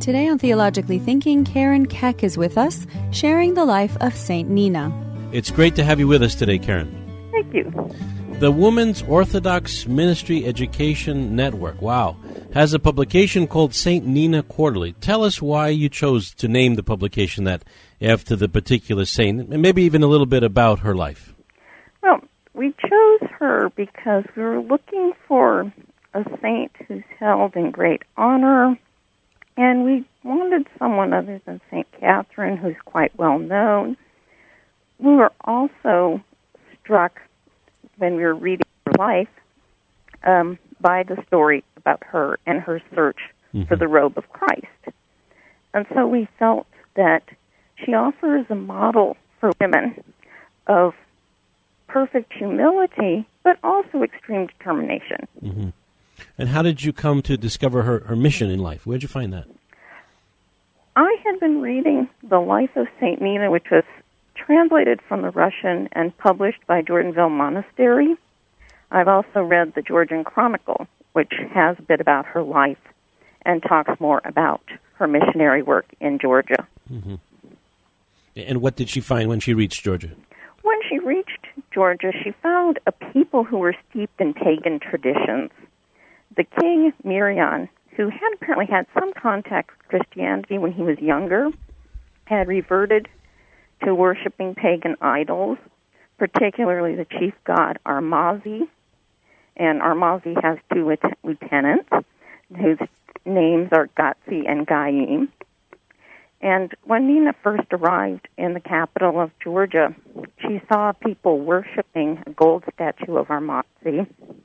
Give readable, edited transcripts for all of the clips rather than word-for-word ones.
Today on Theologically Thinking, Karen Keck is with us, sharing the life of Saint Nina. It's great to have you with us today, Karen. Thank you. The Women's Orthodox Ministry Education Network, wow, has a publication called Saint Nina Quarterly. Tell us why you chose to name the publication that after the particular saint, and maybe even a little bit about her life. Well, we chose her because we were looking for a saint who's held in great honor, and we wanted someone other than St. Catherine, who's quite well known. We were also struck when we were reading her life by the story about her and her search for the robe of Christ. And so we felt that she offers a model for women of perfect humility, but also extreme determination. Mm-hmm. And how did you come to discover her mission in life? Where did you find that? I had been reading The Life of St. Nina, which was translated from the Russian and published by Jordanville Monastery. I've also read the Georgian Chronicle, which has a bit about her life and talks more about her missionary work in Georgia. Mm-hmm. And what did she find when she reached Georgia? When she reached Georgia, she found a people who were steeped in pagan traditions. The king, Mirian, who had apparently had some contact with Christianity when he was younger, had reverted to worshiping pagan idols, particularly the chief god Armazi. And Armazi has two lieutenants whose names are Gatsi and Gaim. And when Nina first arrived in the capital of Georgia, she saw people worshiping a gold statue of Armazi,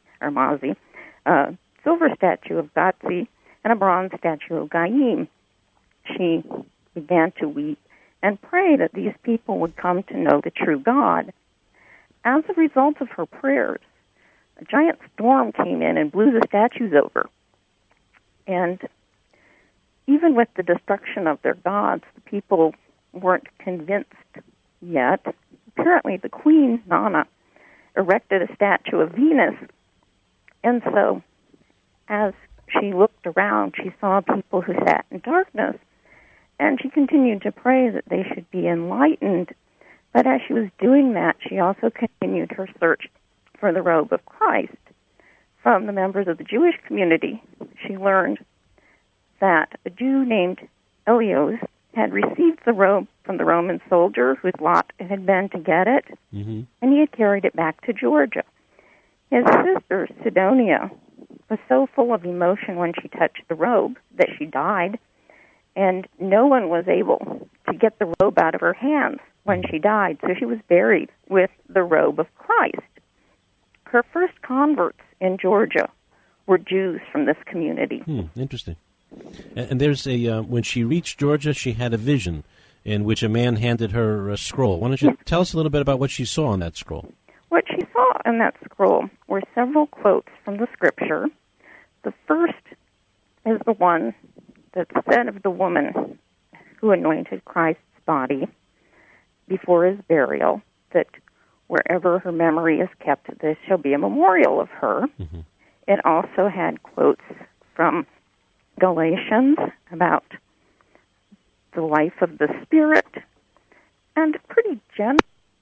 a silver statue of Gatsi, and a bronze statue of Gaim. She began to weep and pray that these people would come to know the true God. As a result of her prayers, a giant storm came in and blew the statues over. And even with the destruction of their gods, the people weren't convinced yet. Apparently, the queen, Nana, erected a statue of Venus. And so, as she looked around, she saw people who sat in darkness. And she continued to pray that they should be enlightened. But as she was doing that, she also continued her search for the robe of Christ. From the members of the Jewish community, she learned that a Jew named Elios had received the robe from the Roman soldier whose lot it had been to get it, and he had carried it back to Georgia. His sister, Sidonia, was so full of emotion when she touched the robe that she died, and no one was able to get the robe out of her hands when she died, so she was buried with the robe of Christ. Her first converts in Georgia were Jews from this community. Interesting. And there's when she reached Georgia, she had a vision in which a man handed her a scroll. Why don't you tell us a little bit about what she saw on that scroll? What she saw in that scroll were several quotes from the Scripture. The first is the one that said of the woman who anointed Christ's body before his burial, that wherever her memory is kept, there shall be a memorial of her. It also had quotes from Galatians about the life of the Spirit, and pretty general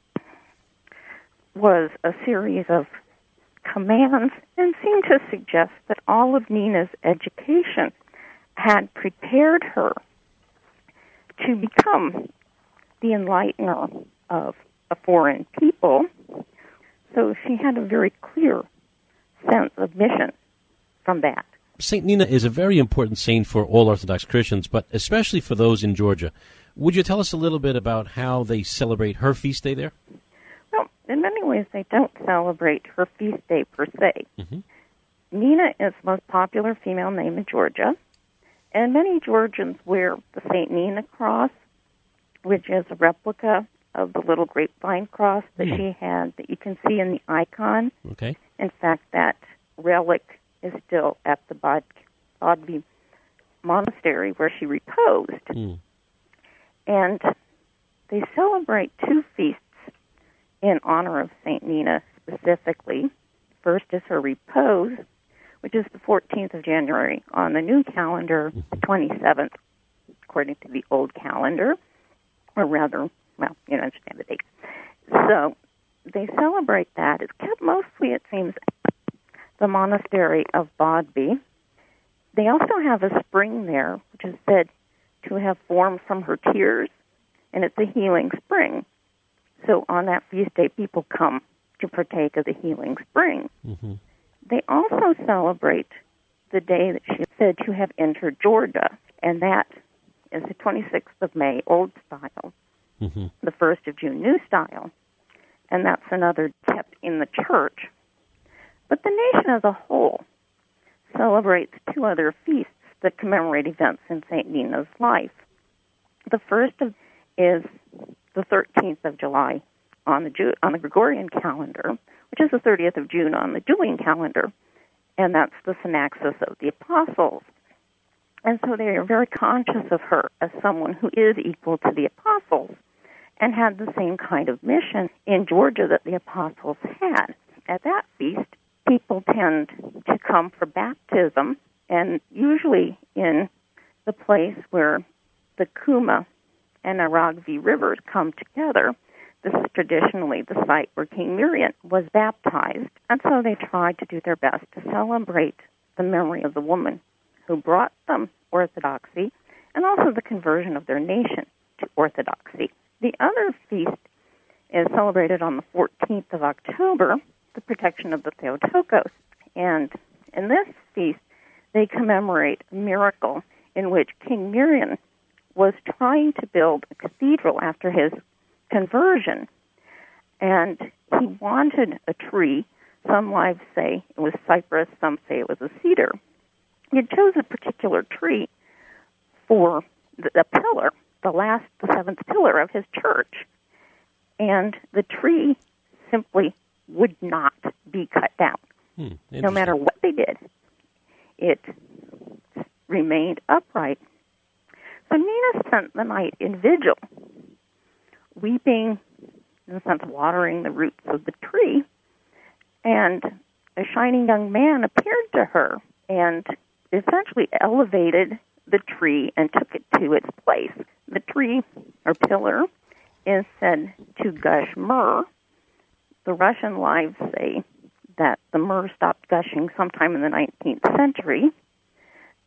was a series of commands and seemed to suggest that all of Nina's education had prepared her to become the enlightener of a foreign people. So she had a very clear sense of mission from that. St. Nina is a very important saint for all Orthodox Christians, but especially for those in Georgia. Would you tell us a little bit about how they celebrate her feast day there? Well, in many ways, they don't celebrate her feast day per se. Nina is the most popular female name in Georgia, and many Georgians wear the St. Nina cross, which is a replica of the little grapevine cross that she had that you can see in the icon. Okay. In fact, that relic is still at the Bodvi Monastery where she reposed. And they celebrate two feasts in honor of St. Nina specifically. First is her repose, which is the 14th of January on the new calendar, the 27th according to the old calendar, or rather, well, you understand the dates. So they celebrate that. It's kept mostly, it seems, the monastery of Bodby. They also have a spring there, which is said to have formed from her tears, and it's a healing spring. So on that feast day, people come to partake of the healing spring. Mm-hmm. They also celebrate the day that she is said to have entered Georgia, and that is the 26th of May, Old Style, mm-hmm. the 1st of June, New Style, and that's another kept in the church. But the nation as a whole celebrates two other feasts that commemorate events in St. Nina's life. The first is the 13th of July on the Gregorian calendar, which is the 30th of June on the Julian calendar, and that's the Synaxis of the Apostles. And so they are very conscious of her as someone who is equal to the Apostles and had the same kind of mission in Georgia that the Apostles had. At that feast, people tend to come for baptism, and usually in the place where the Kuma and Aragvi rivers come together. This is traditionally the site where King Miriam was baptized, and so they tried to do their best to celebrate the memory of the woman who brought them orthodoxy and also the conversion of their nation to orthodoxy. The other feast is celebrated on the 14th of October, the protection of the Theotokos, and in this feast they commemorate a miracle in which King Miriam was trying to build a cathedral after his conversion, and he wanted a tree. Some wives say it was cypress, some say it was a cedar. He chose a particular tree for the pillar, the seventh pillar of his church, and the tree simply would not be cut down. No matter what they did, it remained upright. So Nina spent the night in vigil, weeping, in a sense, watering the roots of the tree, and a shining young man appeared to her and essentially elevated the tree and took it to its place. The tree, or pillar, is said to gush myrrh. The Russian lives say that the myrrh stopped gushing sometime in the 19th century,